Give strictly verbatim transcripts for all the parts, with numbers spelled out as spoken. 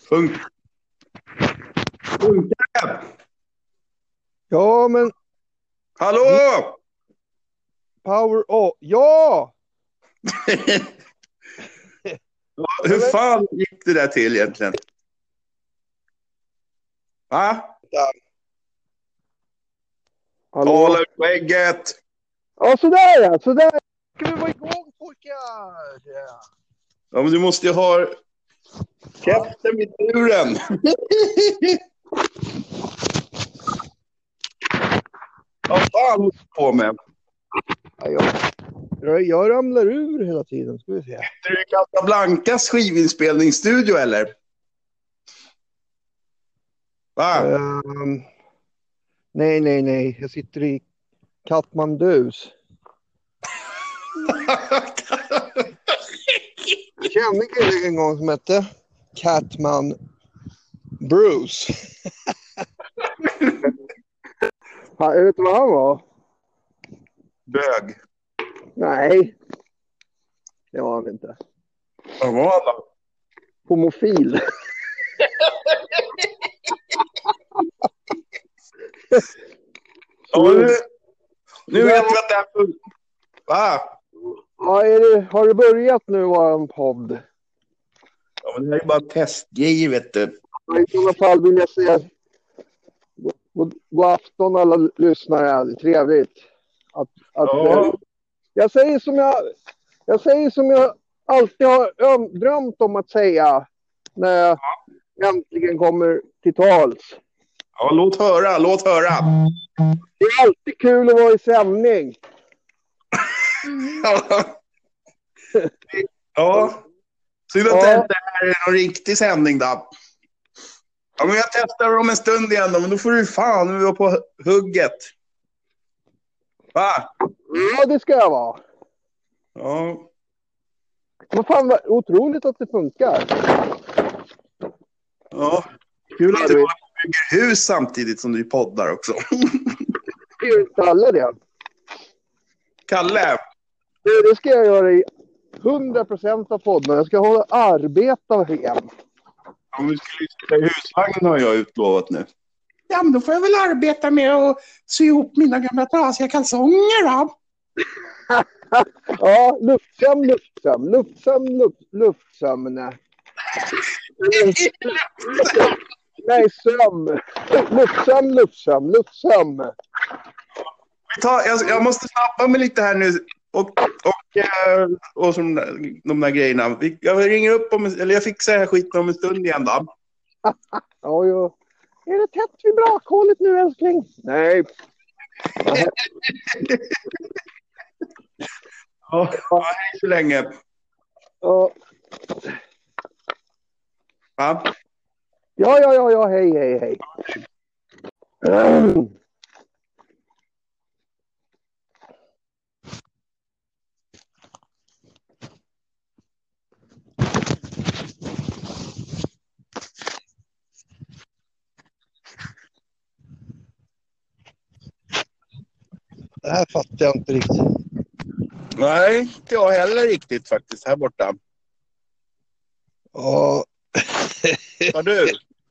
Funkar det? Ja, men... Hallå! Power off. Ja! Hur fan gick det där till egentligen? Va? Ja. Hallå? Tala ur vägget! Ja, sådär ja, sådär. Ska vi vara igång, pojkar? Ja. Ja, men du måste ju ha käften vid luren. Vad fan håller du på med? Ja, jag, jag ramlar ur hela tiden, ska vi se. Är du i Casablancas skivinspelningsstudio, eller? Va? Um, nej, nej, nej. Jag sitter i Katmandus. Jag kände en kille en gång som hette Catman Bruce. Ja, jag vet inte vad han var. Bög. Nej. Det var han inte. Vad var han då? Homofil. Ja, nu, nu vet vi att det är fullt. Va? Ja, är det, har det börjat nu våran podd? Ja, men det här är bara ett testgrej, vet du. I alla fall vill jag säga god, god afton alla lyssnare. Det är trevligt. Att, att, Ja. eh, jag, säger som jag, jag säger som jag alltid har öm, drömt om att säga när jag äntligen kommer till tals. Ja, låt höra, låt höra. Det är alltid kul att vara i sändning. Ja. Synd att Ja. det inte är någon riktig sändning då. Ja, men jag testar om en stund igen då, men då får du fan, nu är vi på hugget. Va? Ja, det ska jag vara. Ja. Vad fan, vad otroligt att det funkar. Ja. Kul att du bygger hus samtidigt som du poddar också. Det är inte alla det. Kalle. Det, det ska jag göra i hundra procent av podden. Jag ska hålla arbeta hem. Om vi skulle sitta i husvagnen har jag utlovat nu. Ja, men då får jag väl arbeta med att sy ihop mina gamla trasiga kalsonger då. Ja, luftsömn, luftsömn, luftsömn, luft, luftsömn. Nej, sömn. Luftsömn, luftsömn, luftsömn. Vi tar, jag, jag måste snabba mig lite här nu. Och, och, eh, och som de där grejerna. Vi- Jag ringer upp om, eller jag fixar här skiten om en stund igen då. Ja, ja. Är det tätt vid brakhålet nu, älskling? Nej. Ja, hej så länge. Ja, Va? ja, ja, ja, ja. Hej, hej, hej. Mm. Det här fattar jag inte riktigt. Nej, inte jag heller riktigt faktiskt här borta. Ja. Vad du?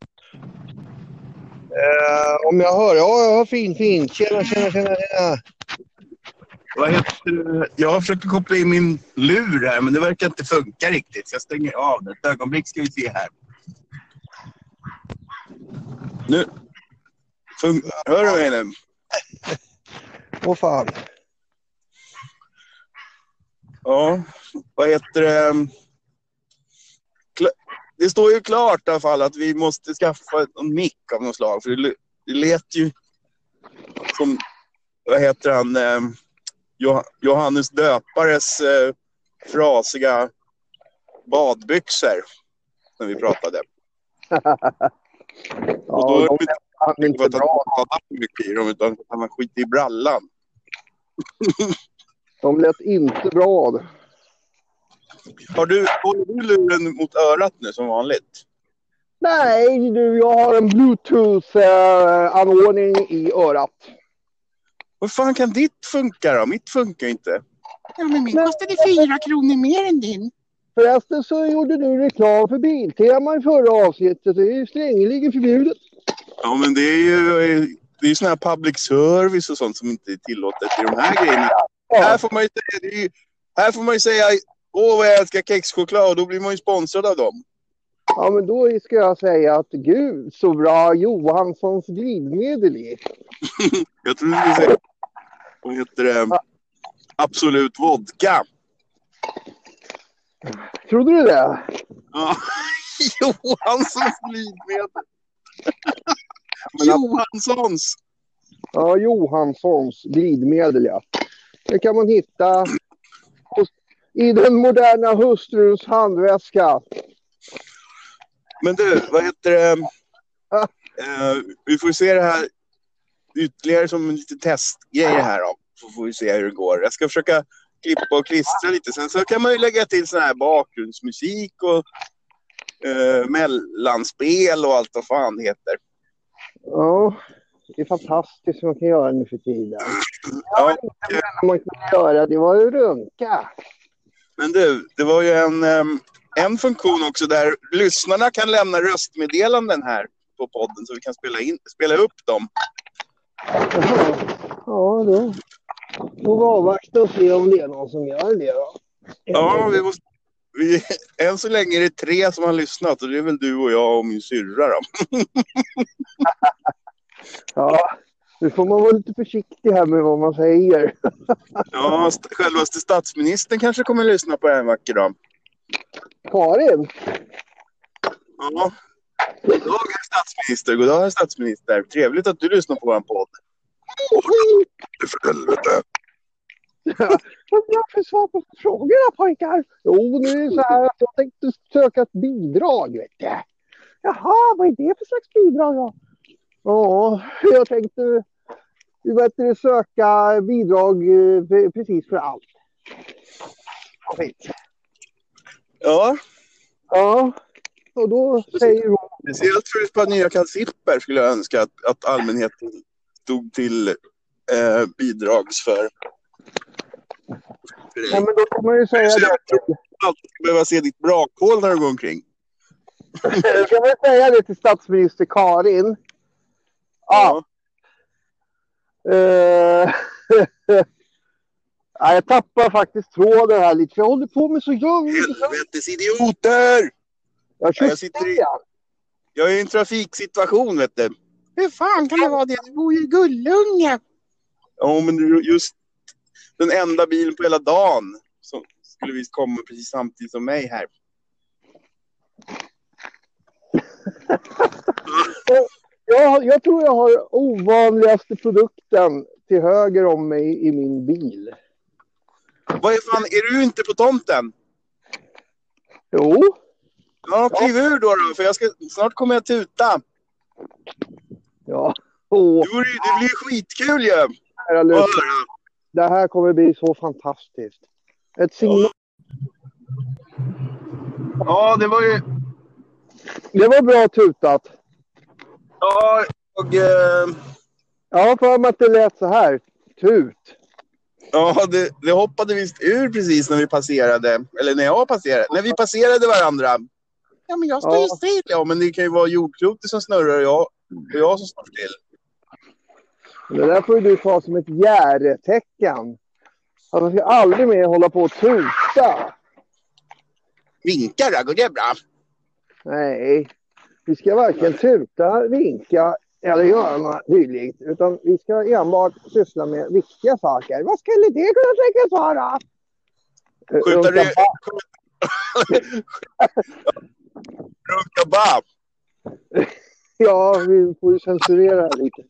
Eh, om jag hör, ja, jag hör fin, fin. Tjena, tjena, tjena, tjena. Vad heter det? Jag försöker koppla in min lur här, men det verkar inte funka riktigt. Så jag stänger av det. Ett ögonblick ska vi se här. Nu. Fun- Hör du mig nu? Åh fan. Ja, vad heter det? Kla- Det står ju klart i alla fall att vi måste skaffa en mick av något slag. För det, det lät ju som, vad heter han, eh, Jo- Johannes Döpares eh, frasiga badbyxor när vi pratade. Och då Ja, är det de han är inte inte för bra. att han mycket i dem, utan att han har skit i brallan. De lät inte bra. Har du, håller du luren mot örat nu som vanligt? Nej, du, jag har en Bluetooth-anordning i örat. Vad fan kan ditt funka då? Mitt funkar inte. Ja, men min kostade fyra kronor mer än din. Förresten så gjorde du reklam för Biltema i förra avsnittet. Det är ju strängeligen förbjudet. Ja, men det är ju det är ju sån här public service och sånt som inte är tillåtet i de här grejerna. Ja. Här får man ju säga, det är ju, här får man ju säga åh vad jag älskar kexchoklad och då blir man ju sponsrad av dem. Ja, men då ska jag säga att gud så bra Johanssons glidmedel är. Jag tror du skulle säga vad heter det? Ja. Absolut vodka. Trodde du det? Ja, Johanssons glidmedel. Johanssons. Ja, Johanssons glidmedel, ja. Det kan man hitta hos, i den moderna hustruns handväska. Men du, vad heter det? Uh, vi får se det här ytterligare som en liten testgrej här då. Så får vi se hur det går. Jag ska försöka klippa och klistra lite. Sen så kan man ju lägga till sån här bakgrundsmusik och uh, mellanspel och allt vad fan heter. Ja, det är fantastiskt vad man kan göra nu för tiden. Ja, ja man kan göra, det var ju runka. Men du, det var ju en, um, en funktion också där lyssnarna kan lämna röstmeddelanden här på podden så vi kan spela, in, spela upp dem. Jaha. Ja, då får vi avvakta och se om det är någon som gör det då. Ja, vi måste, vi, än så länge är det tre som har lyssnat och det är väl du och jag och min syrra då. Ja, nu får man vara lite försiktig här med vad man säger. Ja, självaste statsministern kanske kommer att lyssna på en vacker dag. Karin? Ja. God dag, herr statsminister. God dag, herr statsminister. Trevligt att du lyssnar på vår podd. För helvete. Ja, vad bra för svar på frågorna, pojkar. Jo, nu är det så här att jag tänkte söka ett bidrag, vet du. Jaha, vad är det för slags bidrag då? Ja, jag tänkte vi bättre söka bidrag precis för allt. Ja. Ja, och då säger hon... Speciellt för ett par nya kalsipper skulle jag önska att, att allmänheten stod till eh, bidrags för. för ja, men då kan man ju säga så det. Jag tror alltid ska behöva se ditt brakhål när du går omkring. Kan man säga det till statsminister Karin? Ja. Uh, ja, jag tappar faktiskt tråden här lite. För jag håller på med så young. Helvetes idioter! Jag, ja, jag, sitter i, jag är i en trafiksituation, vet du. Hur fan kan det vara det? Du bor ju i Gullunga. Ja, men just den enda bilen på hela dagen som skulle visst komma precis samtidigt som mig här. Jag, jag tror jag har ovanligaste produkten till höger om mig i min bil. Vad är fan, är du inte på tomten? Jo. Ja, kliv ja. ur då då, för jag ska, snart kommer jag tuta. Ja. Åh. Det, blir, det blir skitkul ju. Ja. Det här kommer bli så fantastiskt. Ett signal. Ja, ja det var ju... Det var bra tutat. Ja, och... Eh... Ja, för att det lät så här. Tut. Ja, det, det hoppade visst ur precis när vi passerade. Eller när jag passerade. När vi passerade varandra. Ja, men jag står ju ja. still. Ja, men det kan ju vara jordklotet som snurrar och jag, och jag som står still. Det där får du ta som ett järetecken. Att man ska aldrig mer hålla på att tuta. Vinka då, går det bra? Nej, vi ska varken tuta, vinka eller göra något dylikt. Utan vi ska enbart syssla med viktiga saker. Vad skulle det kunna tänkas vara? Skjuta det... Runka bab. Ja, vi får ju censurera lite.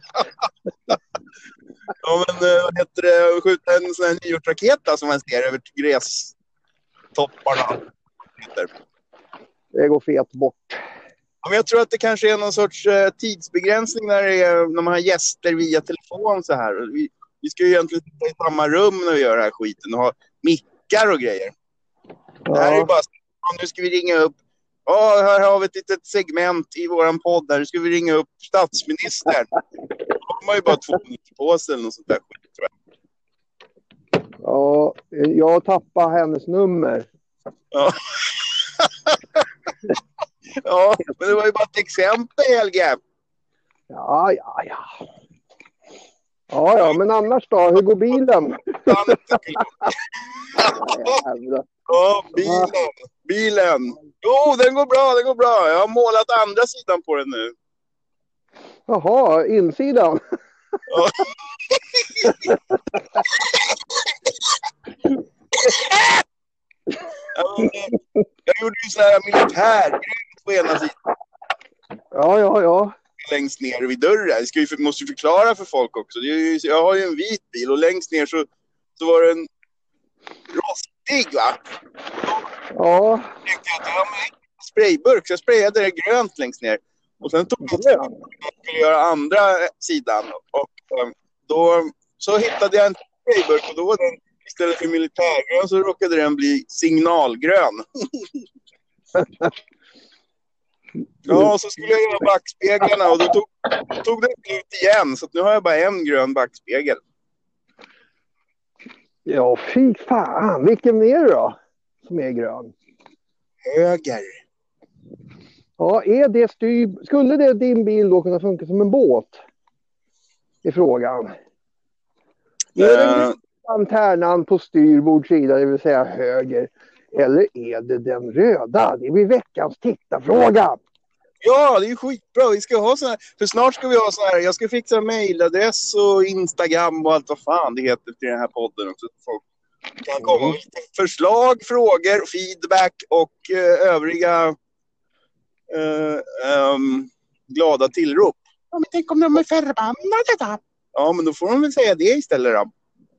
Ja, men vad heter det? Skjuta en sån här nyårsraket som man ser över grästopparna. Det går fet bort. Ja, men jag tror att det kanske är någon sorts uh, tidsbegränsning när, det är, när man har gäster via telefon så här. Vi, vi ska ju egentligen sitta i samma rum när vi gör den här skiten och ha mickar och grejer. Ja. Det här är ju bara nu ska vi ringa upp. Ja, här har vi ett litet segment i våran podd där. Nu ska vi ringa upp statsministern. De har ju bara två minuter på sig eller något sånt där skit, tror jag. Ja, jag tappar hennes nummer. Ja. Ja, men det var ju bara ett exempel, Helge. Ja, ja, ja. Ja, ja, men annars då? Hur går bilen? Ja, bilen. Bilen. Jo, den går bra, den går bra. Jag har målat andra sidan på den nu. Jaha, insidan. Ja. Jag gjorde ju så här militärgräns på ena sidan. Ja, ja, ja. Längst ner vid dörren. Jag ska ju för, måste ju förklara för folk också. Det är ju, jag har ju en vit bil och längst ner så, så var det en rostig, va? Ja. Jag tänkte att jag med sprayburk, så jag sprayade det grönt längst ner. Och sen tog jag till att jag skulle göra andra sidan. Och um, då så hittade jag en sprayburk och då var den istället för militärgrön så råkade den bli signalgrön. Ja, och så skulle jag göra backspeglarna och då tog, tog det ut igen. Så att nu har jag bara en grön backspegel. Ja, fy fan. Vilken är det då som är grön? Höger. Ja, är det styr... Skulle det din bil då kunna funka som en båt? I frågan. Uh... Är det lanternan på styrbordssida, det vill säga höger? Eller är det den röda? Det blir veckans tittarfråga. Ja, det är skitbra. Vi ska ha så här, för snart ska vi ha så här, jag ska fixa mailadress och Instagram och allt vad fan det heter till den här podden också. Folk kan komma med lite förslag, frågor, feedback och eh, övriga eh, um, glada tillrop. Ja, men tänk om de är förbannade då? Ja, men då får de väl säga det istället då.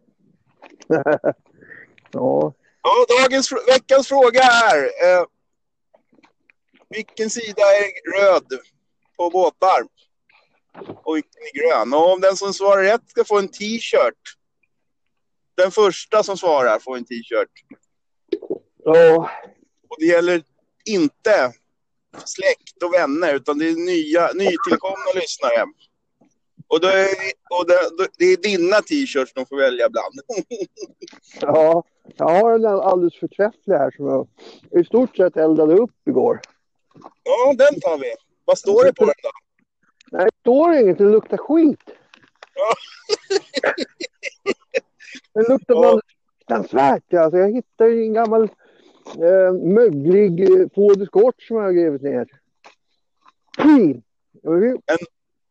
Ja. Ja, dagens, veckans fråga är eh, vilken sida är röd på båtar och vilken är grön? Och om den som svarar rätt ska få en t-shirt. Den första som svarar får en t-shirt. Ja. Och det gäller inte släkt och vänner utan det är nya, nytillkomna lyssnare. Och, då är, och det, då, det är dina t-shirts de får välja bland. Ja, jag har en alldeles förträfflig här som jag i stort sett eldade upp igår. Ja, den tar vi. Vad står det på den då? Nej, det står inget. Det luktar skit. Ja. Det luktar ja. Fruktansvärt. Alltså, jag hittade en gammal eh, möglig eh, Ford Escort som jag har grävt ner. En...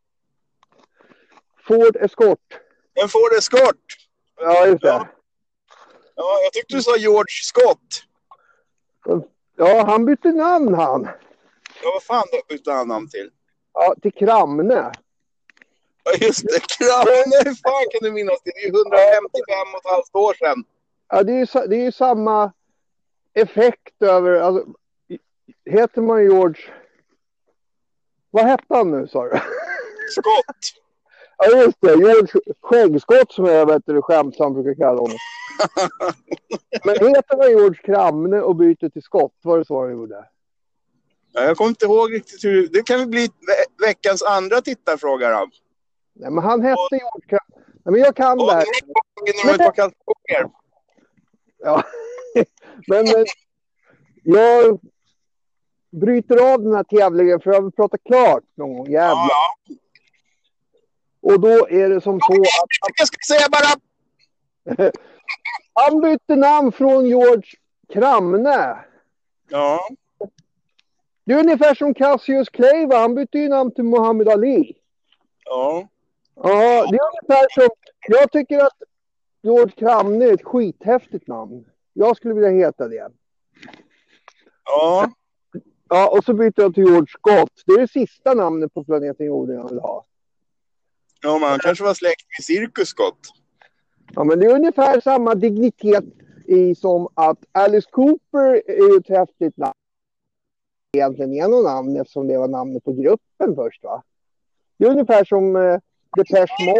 Ford Escort. En Ford Escort? Ja, just det. Ja. Ja, jag tyckte du sa George Scott. Ja, han bytte namn han. Ja, vad fan då bytte han namn till? Ja, till Kramne. Ja, just det. Kramne, hur fan kan du minnas det? Det är hundrafemtiofem och ett halvt år sedan. Ja, det är, det är samma effekt över... Alltså, heter man George... Vad hette han nu, sa du? Scott. Ja, just det. George Skäggskott som jag vet du skämtsamt brukar kalla honom. Men heter man George Kramne och byter till Scott? Var det så han gjorde? Ja, jag kommer inte ihåg riktigt hur... Det kan väl bli ve- veckans andra tittarfråga då. Nej, men han hette och... George Kramne. Nej, men jag kan och det här. Men... Ett par ja, men, men jag bryter av den här tävlingen för jag vill prata klart någon gång. Jävlar. Ja. Och då är det som så att... Jag ska säga bara... Han bytte namn från George Kramne. Ja. Det är ungefär som Cassius Clay, va? Han bytte ju namn till Muhammad Ali. Ja. Ja, det är ungefär som... Jag tycker att George Kramne är ett skithäftigt namn. Jag skulle vilja heta det. Ja. Ja, och så bytte jag till George Scott. Det är det sista namnet på planeten jorden jag vill ha. Ja, men han kanske var släkt med Cirkus Scott. Ja, men det är ungefär samma dignitet i som att Alice Cooper är ett häftigt namn. Egentligen är någon namn eftersom det var namnet på gruppen först, va? Det är ungefär som eh, Depeche Mode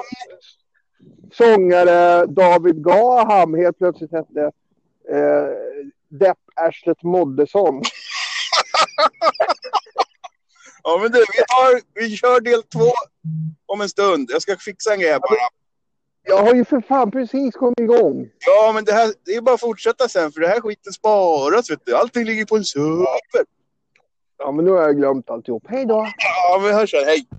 sångare David Gaham helt plötsligt hette eh, Depp Ashlet Moddesson. Ja, men du, vi, tar, vi kör del två om en stund. Jag ska fixa en grej bara. Jag har ju för fan precis kommit igång. Ja, men det här det är bara att fortsätta sen. För det här skiten sparas, vet du. Allting ligger på en server. Ja, men nu har jag glömt alltihop. Hej då. Ja, vi hörs sen. Hej.